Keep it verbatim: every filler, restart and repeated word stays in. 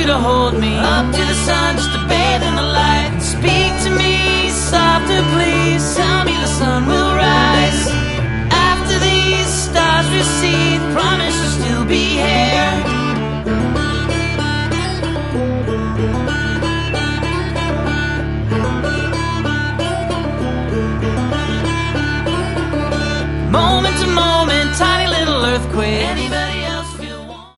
to hold me up to the sun, just to bathe in the light. Speak to me softly.